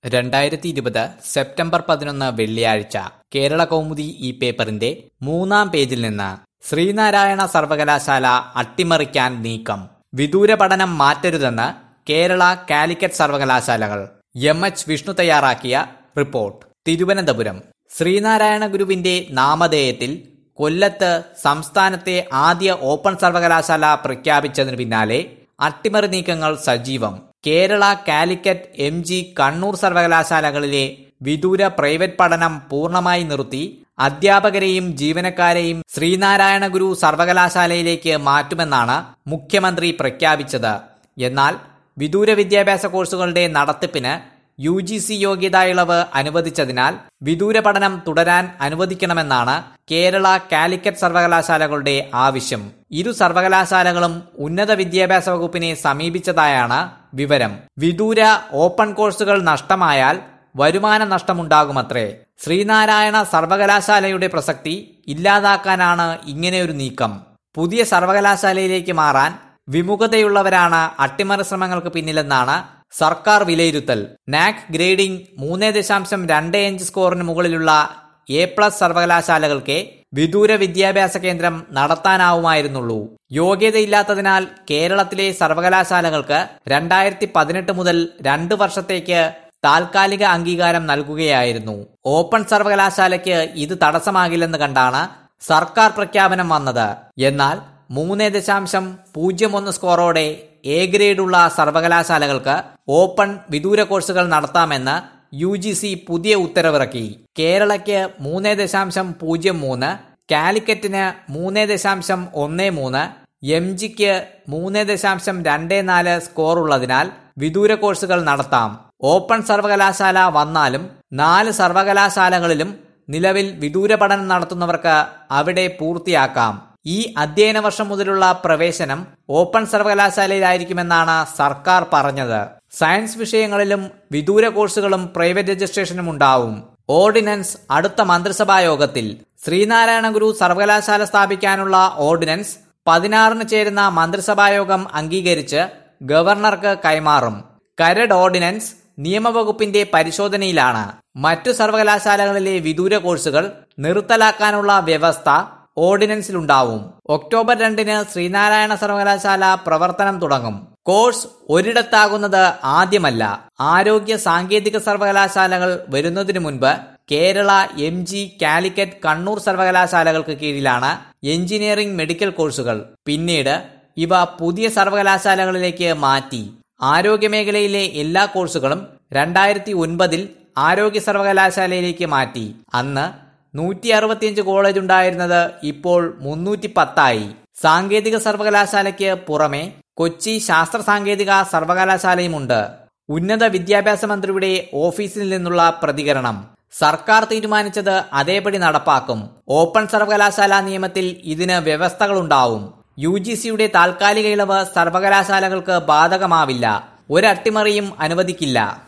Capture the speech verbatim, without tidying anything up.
രണ്ടായിരത്തി ഇരുപത് സെപ്റ്റംബർ പതിനൊന്ന് വെള്ളിയാഴ്ച കേരള കൗമുദി ഈ പേപ്പറിന്റെ മൂന്നാം പേജിൽ നിന്ന് ശ്രീനാരായണ സർവകലാശാല അട്ടിമറിക്കാൻ നീക്കം. വിദൂര പഠനം മാറ്റരുതെന്ന് കേരള കാലിക്കറ്റ് സർവകലാശാലകൾ. എം എച്ച് വിഷ്ണു തയ്യാറാക്കിയ റിപ്പോർട്ട്. തിരുവനന്തപുരം. ശ്രീനാരായണ ഗുരുവിന്റെ നാമധേയത്തിൽ കൊല്ലത്ത് സംസ്ഥാനത്തെ ആദ്യ ഓപ്പൺ സർവകലാശാല പ്രഖ്യാപിച്ചതിനു പിന്നാലെ അട്ടിമറി നീക്കങ്ങൾ സജീവം. കേരള, കാലിക്കറ്റ്, എം ജി, കണ്ണൂർ സർവകലാശാലകളിലെ വിദൂര പ്രൈവറ്റ് പഠനം പൂർണ്ണമായി നിർത്തി അധ്യാപകരെയും ജീവനക്കാരെയും ശ്രീനാരായണ ഗുരു സർവകലാശാലയിലേക്ക് മാറ്റുമെന്നാണ് മുഖ്യമന്ത്രി പ്രഖ്യാപിച്ചത്. എന്നാൽ വിദൂര വിദ്യാഭ്യാസ കോഴ്സുകളുടെ നടത്തിപ്പിന് യു ജി സി യോഗ്യതാ ഇളവ് അനുവദിച്ചതിനാൽ വിദൂര പഠനം തുടരാൻ അനുവദിക്കണമെന്നാണ് കേരള, കാലിക്കറ്റ് സർവകലാശാലകളുടെ ആവശ്യം. ഇരു സർവകലാശാലകളും ഉന്നത വിദ്യാഭ്യാസ വകുപ്പിനെ സമീപിച്ചതായാണ് വിവരം. വിദൂര ഓപ്പൺ കോഴ്സുകൾ നഷ്ടമായാൽ വരുമാന നഷ്ടമുണ്ടാകുമത്രേ. ശ്രീനാരായണ സർവകലാശാലയുടെ പ്രസക്തി ഇല്ലാതാക്കാനാണ് ഇങ്ങനെയൊരു നീക്കം. പുതിയ സർവകലാശാലയിലേക്ക് മാറാൻ വിമുഖതയുള്ളവരാണ് അട്ടിമറി ശ്രമങ്ങൾക്ക് പിന്നിലെന്നാണ് സർക്കാർ വിലയിരുത്തൽ. നാക് ഗ്രേഡിംഗ് മൂന്ന് ദശാംശം രണ്ട് അഞ്ച് സ്കോറിന് മുകളിലുള്ള എ പ്ലസ് സർവകലാശാലകൾക്ക് വിദൂര വിദ്യാഭ്യാസ കേന്ദ്രം നടത്താനാവുമായിരുന്നുള്ളൂ. യോഗ്യതയില്ലാത്തതിനാൽ കേരളത്തിലെ സർവകലാശാലകൾക്ക് രണ്ടായിരത്തി പതിനെട്ട് മുതൽ രണ്ട് വർഷത്തേക്ക് താൽക്കാലിക അംഗീകാരം നൽകുകയായിരുന്നു. ഓപ്പൺ സർവകലാശാലയ്ക്ക് ഇത് തടസ്സമാകില്ലെന്ന് കണ്ടാണ് സർക്കാർ പ്രഖ്യാപനം വന്നത്. എന്നാൽ മൂന്ന് ദശാംശം പൂജ്യം ഒന്ന് സ്കോറോടെ എ ഗ്രേഡുള്ള സർവകലാശാലകൾക്ക് ഓപ്പൺ വിദൂര കോഴ്സുകൾ നടത്താമെന്ന് യു ജി സി പുതിയ ഉത്തരവിറക്കി. കേരളയ്ക്ക് മൂന്ന് ദശാംശം പൂജ്യം മൂന്ന്, കാലിക്കറ്റിന് മൂന്ന് ദശാംശം ഒന്ന് മൂന്ന്, എം ജിക്ക് മൂന്ന് ദശാംശം രണ്ട് നാല് സ്കോർ ഉള്ളതിനാൽ വിദൂര കോഴ്സുകൾ നടത്താം. ഓപ്പൺ സർവകലാശാല വന്നാലും നാല് സർവകലാശാലകളിലും നിലവിൽ വിദൂര പഠനം നടത്തുന്നവർക്ക് അവിടെ പൂർത്തിയാക്കാം. ഈ അധ്യയന വർഷം മുതലുള്ള പ്രവേശനം ഓപ്പൺ സർവകലാശാലയിലായിരിക്കുമെന്നാണ് സർക്കാർ പറഞ്ഞത്. സയൻസ് വിഷയങ്ങളിലും വിദൂര കോഴ്സുകളും പ്രൈവറ്റ് രജിസ്ട്രേഷനും ഉണ്ടാവും. ഓർഡിനൻസ് അടുത്ത മന്ത്രിസഭാ യോഗത്തിൽ. ശ്രീനാരായണ ഗുരു സർവകലാശാല സ്ഥാപിക്കാനുള്ള ഓർഡിനൻസ് പതിനാറിന് ചേരുന്ന മന്ത്രിസഭായോഗം അംഗീകരിച്ച് ഗവർണർക്ക് കൈമാറും. കരട് ഓർഡിനൻസ് നിയമവകുപ്പിന്റെ പരിശോധനയിലാണ്. മറ്റു സർവകലാശാലകളിലെ വിദൂര കോഴ്സുകൾ നിർത്തലാക്കാനുള്ള വ്യവസ്ഥ ഓർഡിനൻസിലുണ്ടാവും. ഒക്ടോബർ രണ്ടിന് ശ്രീനാരായണ സർവകലാശാല പ്രവർത്തനം തുടങ്ങും. കോഴ്സ് ഒരിടത്താകുന്നത് ആദ്യമല്ല. ആരോഗ്യ സാങ്കേതിക സർവകലാശാലകൾ വരുന്നതിനു മുൻപ് കേരള, എം ജി, കാലിക്കറ്റ്, കണ്ണൂർ സർവകലാശാലകൾക്ക് കീഴിലാണ് എഞ്ചിനീയറിംഗ്, മെഡിക്കൽ കോഴ്സുകൾ. പിന്നീട് ഇവ പുതിയ സർവകലാശാലകളിലേക്ക് മാറ്റി. ആരോഗ്യമേഖലയിലെ എല്ലാ കോഴ്സുകളും രണ്ടായിരത്തി ഒൻപതിൽ ആരോഗ്യ സർവകലാശാലയിലേക്ക് മാറ്റി. അന്ന് നൂറ്റി അറുപത്തിയഞ്ച് കോളേജ് ഉണ്ടായിരുന്നത് ഇപ്പോൾ മുന്നൂറ്റി പത്തായി. സാങ്കേതിക സർവകലാശാലയ്ക്ക് പുറമെ കൊച്ചി ശാസ്ത്ര സാങ്കേതിക സർവകലാശാലയുമുണ്ട്. ഉന്നത വിദ്യാഭ്യാസ മന്ത്രിയുടെ ഓഫീസിൽ നിന്നുള്ള പ്രതികരണം. സർക്കാർ തീരുമാനിച്ചത് അതേപടി നടപ്പാക്കും. ഓപ്പൺ സർവകലാശാല നിയമത്തിൽ ഇതിന് വ്യവസ്ഥകളുണ്ടാവും. യു ജി സിയുടെ താൽക്കാലിക ഇളവ് സർവകലാശാലകൾക്ക് ബാധകമാവില്ല. ഒരട്ടിമറിയും അനുവദിക്കില്ല.